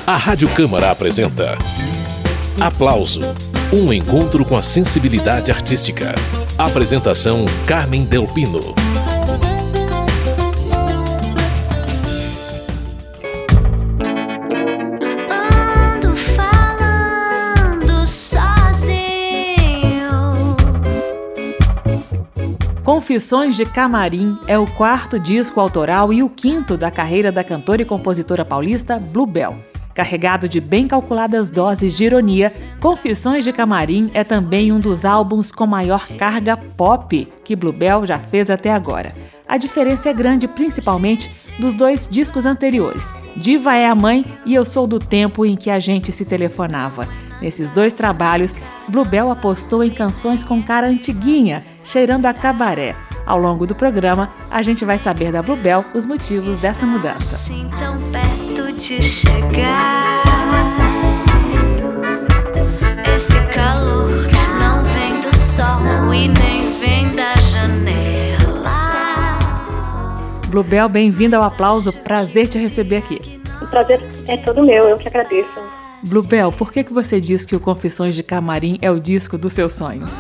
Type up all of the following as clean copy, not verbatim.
A Rádio Câmara apresenta Aplauso, um encontro com a sensibilidade artística. Apresentação Carmen Del Pino. Ando falando sozinho. Confissões de Camarim é o quarto disco autoral e o quinto da carreira da cantora e compositora paulista Bluebell. Carregado de bem calculadas doses de ironia, Confissões de Camarim é também um dos álbuns com maior carga pop que Bluebell já fez até agora. A diferença é grande principalmente dos dois discos anteriores, Diva é a Mãe e Eu Sou do Tempo em que a Gente se Telefonava. Nesses dois trabalhos, Bluebell apostou em canções com cara antiguinha, cheirando a cabaré. Ao longo do programa, a gente vai saber da Bluebell os motivos dessa mudança. Assim tão perto de chegar. Esse calor não vem do sol e nem vem da janela. Bluebell, bem-vinda ao Aplauso. Prazer te receber aqui. O prazer é todo meu, eu que agradeço. Bluebell, por que você diz que o Confissões de Camarim é o disco dos seus sonhos?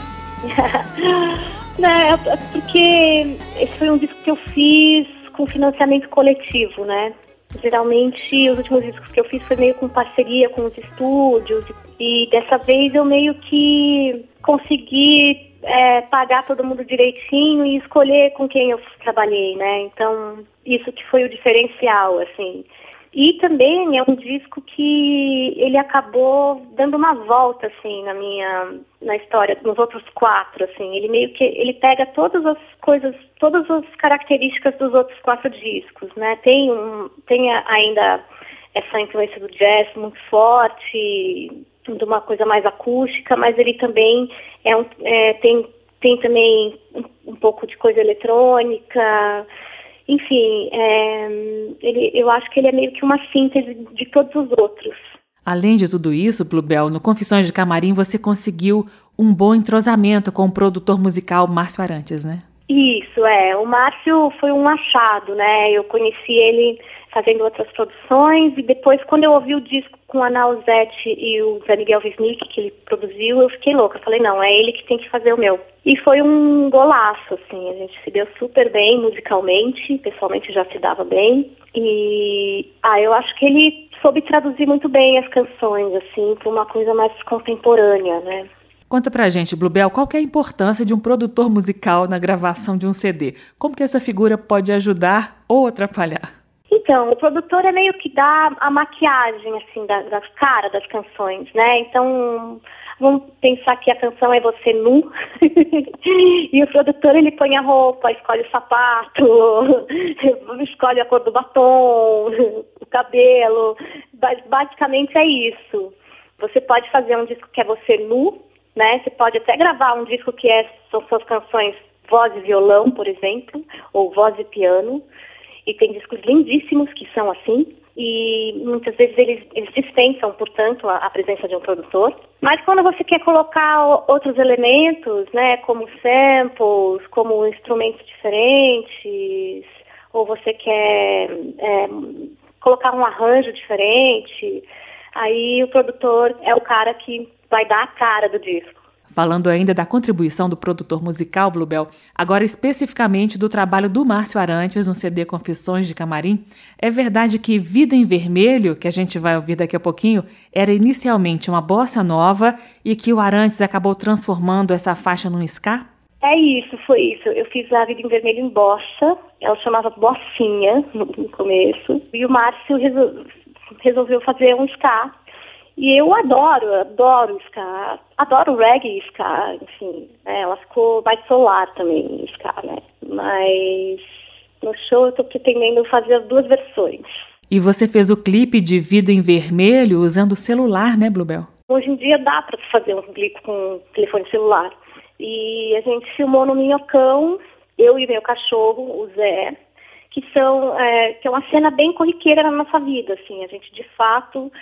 Porque esse foi um disco que eu fiz com financiamento coletivo, né? Geralmente, os últimos discos que eu fiz foi meio com parceria com os estúdios e dessa vez eu meio que consegui pagar todo mundo direitinho e escolher com quem eu trabalhei, né? Então, isso que foi o diferencial, assim. E também é um disco que ele acabou dando uma volta, assim, na história, nos outros quatro, assim. Ele meio que, ele pega todas as coisas, todas as características dos outros quatro discos, né? Tem ainda essa influência do jazz muito forte, de uma coisa mais acústica, mas ele também tem também um pouco de coisa eletrônica. Enfim, eu acho que ele é meio que uma síntese de todos os outros. Além de tudo isso, Bluebell, no Confissões de Camarim você conseguiu um bom entrosamento com o produtor musical Márcio Arantes, né? Isso, o Márcio foi um achado, né? Eu conheci ele fazendo outras produções e depois, quando eu ouvi o disco com a Nausete e o Zé Miguel Wisnik, que ele produziu, eu fiquei louca. Eu falei, não, é ele que tem que fazer o meu. E foi um golaço, assim, a gente se deu super bem musicalmente, pessoalmente já se dava bem. E eu acho que ele soube traduzir muito bem as canções, assim, para uma coisa mais contemporânea, né? Conta pra gente, Bluebell, qual que é a importância de um produtor musical na gravação de um CD? Como que essa figura pode ajudar ou atrapalhar? Então, o produtor é meio que dá a maquiagem, assim, da cara das canções, né? Então, vamos pensar que a canção é você nu, e o produtor, ele põe a roupa, escolhe o sapato, escolhe a cor do batom, o cabelo, basicamente é isso. Você pode fazer um disco que é você nu, né? Você pode até gravar um disco que são suas canções voz e violão, por exemplo, ou voz e piano. E tem discos lindíssimos que são assim. E muitas vezes eles dispensam, portanto, a presença de um produtor. Mas quando você quer colocar outros elementos, né, como samples, como instrumentos diferentes, ou você quer colocar um arranjo diferente, aí o produtor é o cara que vai dar a cara do disco. Falando ainda da contribuição do produtor musical, Bluebell, agora especificamente do trabalho do Márcio Arantes no CD Confissões de Camarim, é verdade que Vida em Vermelho, que a gente vai ouvir daqui a pouquinho, era inicialmente uma bossa nova e que o Arantes acabou transformando essa faixa num ska? É isso, foi isso. Eu fiz a Vida em Vermelho em bossa, ela chamava Bossinha no começo, e o Márcio resolveu fazer um ska. E eu adoro ska, adoro reggae e ska, enfim, né? Ela ficou mais solar também, ska, né? Mas no show eu tô pretendendo fazer as duas versões. E você fez o clipe de Vida em Vermelho usando o celular, né, Bluebell? Hoje em dia dá para fazer um clipe com telefone celular. E a gente filmou no Minhocão, eu e meu cachorro, o Zé, que é uma cena bem corriqueira na nossa vida, assim, a gente de fato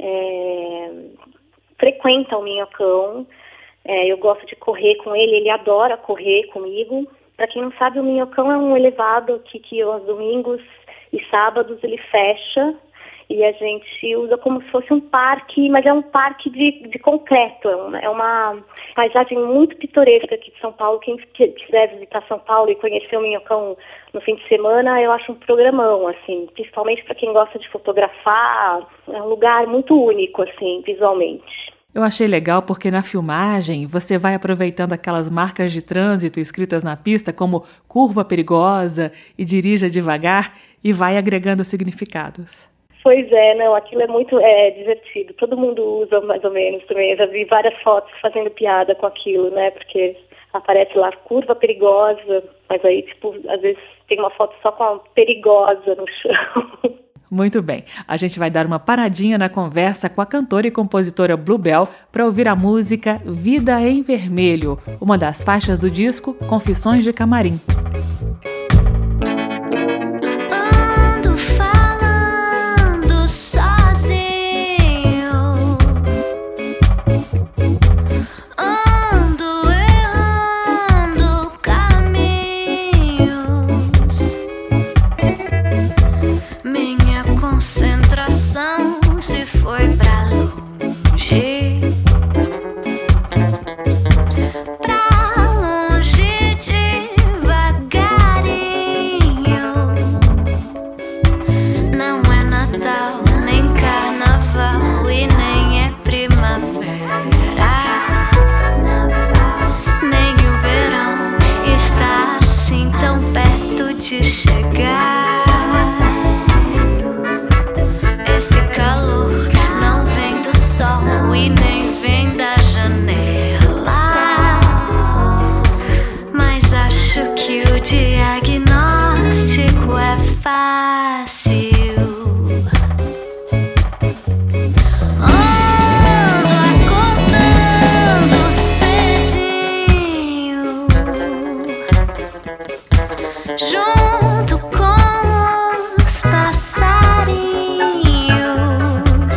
frequenta o Minhocão, eu gosto de correr com ele adora correr comigo. Para quem não sabe, o Minhocão é um elevado que aos domingos e sábados ele fecha E a gente usa como se fosse um parque, mas é um parque de concreto. É uma paisagem muito pitoresca aqui de São Paulo. Quem quiser visitar São Paulo e conhecer o Minhocão no fim de semana, eu acho um programão, assim, principalmente para quem gosta de fotografar. É um lugar muito único, assim, visualmente. Eu achei legal porque na filmagem você vai aproveitando aquelas marcas de trânsito escritas na pista como curva perigosa e dirija devagar e vai agregando significados. Pois é, não, aquilo é muito divertido. Todo mundo usa mais ou menos também. Eu já vi várias fotos fazendo piada com aquilo, né? Porque aparece lá curva perigosa, mas aí, tipo, às vezes tem uma foto só com a perigosa no chão. Muito bem, a gente vai dar uma paradinha na conversa com a cantora e compositora Bluebell para ouvir a música Vida em Vermelho, uma das faixas do disco Confissões de Camarim. Ando falando sozinho, ando errando caminhos, minha concentração se foi pra longe, devagarinho. Não é Natal, nem Carnaval e nem é primavera, nem o verão está assim tão perto de chegar. Esse calor não vem do sol e nem vem da janela, mas acho que o diagnóstico é fácil. Ando acordando cedinho, junto com os passarinhos.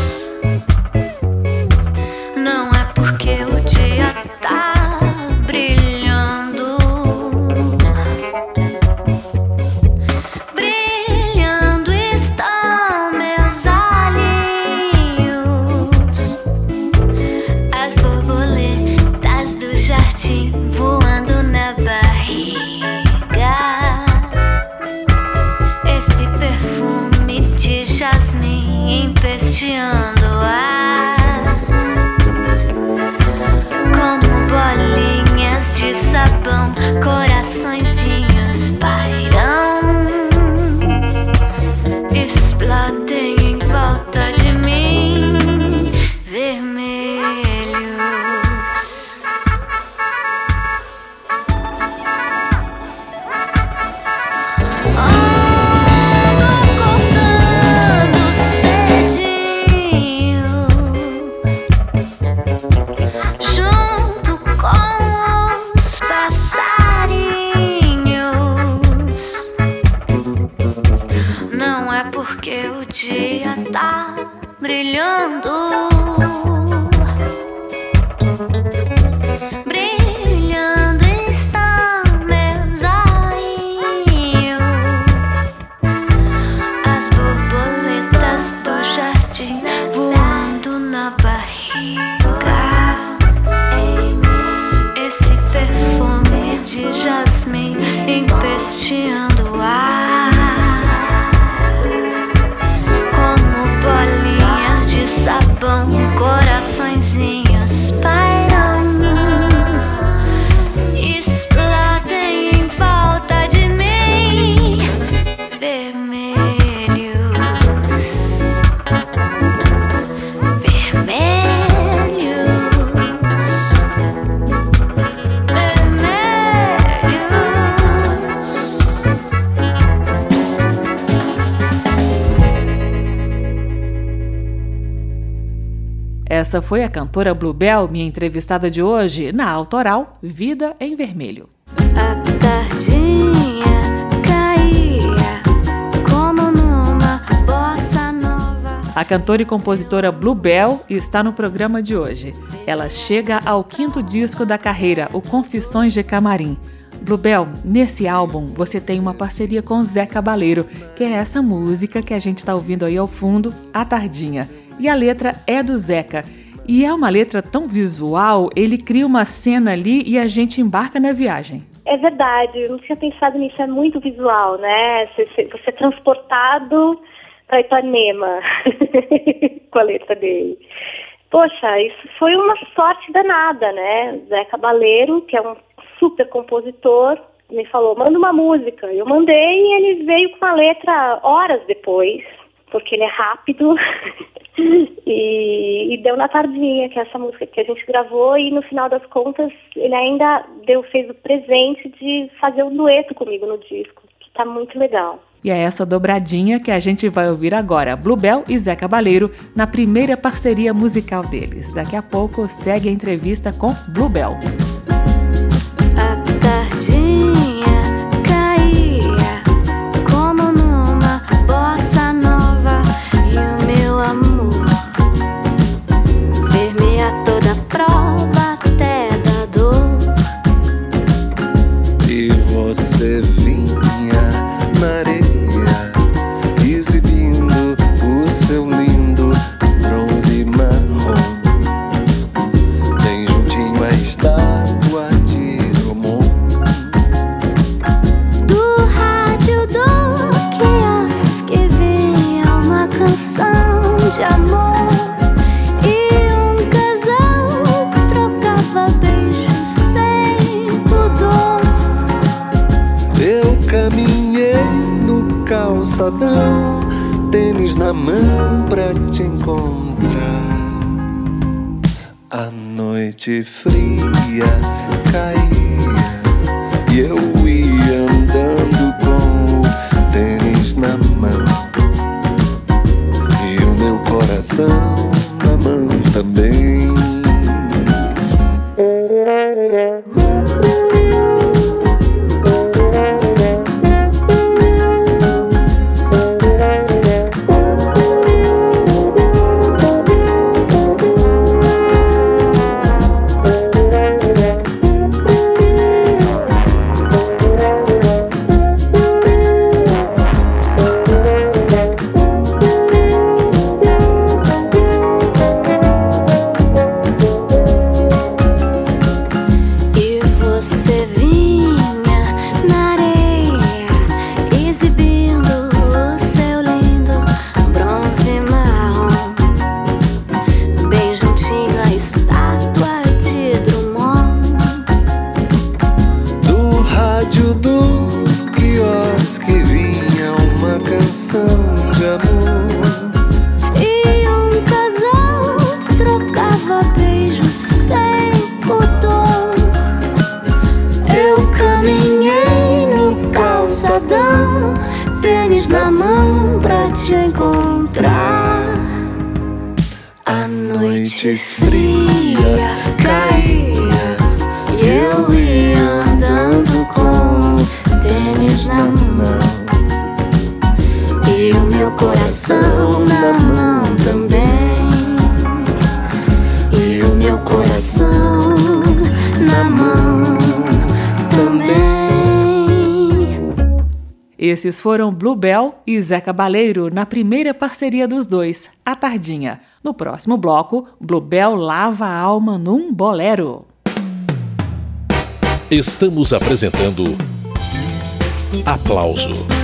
Não é porque o dia tá brilhando, brilhando estão meus olhinhos, as borboletas do jardim voando na barriga, esse perfume de jasmim empesteando o ar, como bolinhas de sabão, coraçõezinhos pairam, explodem em volta de mim, vermelhos. Ando acordando cedinho, junto com os passarinhos. Não é porque o dia tá brilhando, brilhando estão meus olhinhos, as borboletas do jardim voando na barriga, esse perfume de jasmim empesteando o ar, como bolinhas de sabão, coraçõezinhos pairam, explodem em volta de mim, vermelhos, vermelhos, Essa foi a cantora Bluebell, minha entrevistada de hoje, na autoral Vida em Vermelho. A tardinha caía como numa bossa nova. A cantora e compositora Bluebell está no programa de hoje. Ela chega ao 5º disco da carreira, o Confissões de Camarim. Bluebell, nesse álbum você tem uma parceria com Zé Cabaleiro, que é essa música que a gente está ouvindo aí ao fundo, A Tardinha. E a letra é do Zeca. E é uma letra tão visual, ele cria uma cena ali e a gente embarca na viagem. É verdade, eu não tinha pensado nisso, é muito visual, né? Você é transportado para Ipanema com a letra dele. Poxa, isso foi uma sorte danada, né? Zé Cabaleiro, que é um super compositor, me falou, manda uma música. Eu mandei e ele veio com a letra horas depois, porque ele é rápido. E deu Na Tardinha, que é essa música que a gente gravou, e no final das contas ele ainda fez o presente de fazer um dueto comigo no disco, que tá muito legal. E é essa dobradinha que a gente vai ouvir agora, Bluebell e Zé Cabaleiro, na primeira parceria musical deles. Daqui a pouco segue a entrevista com Bluebell. A tardinha caía como numa bossa nova e o meu amor vermelha toda a prova até da dor. E você vinha na areia exibindo o seu lindo bronze marrom, bem juntinho à estátua de Drummond. Do rádio do quiosque vinha uma canção de amor e um casal trocava beijos sem pudor. Eu caminhei no calçadão, tênis na mão pra te encontrar. A noite fria caía e eu ia andando com o tênis na mão e o meu coração na mão também. Tênis na mão pra te encontrar. A noite fria caía e eu ia andando com o tênis na mão e o meu coração na mão também. E o meu coração na mão também. Esses foram Bluebell e Zé Cabaleiro na primeira parceria dos dois, A Tardinha. No próximo bloco, Bluebell lava a alma num bolero. Estamos apresentando Aplauso.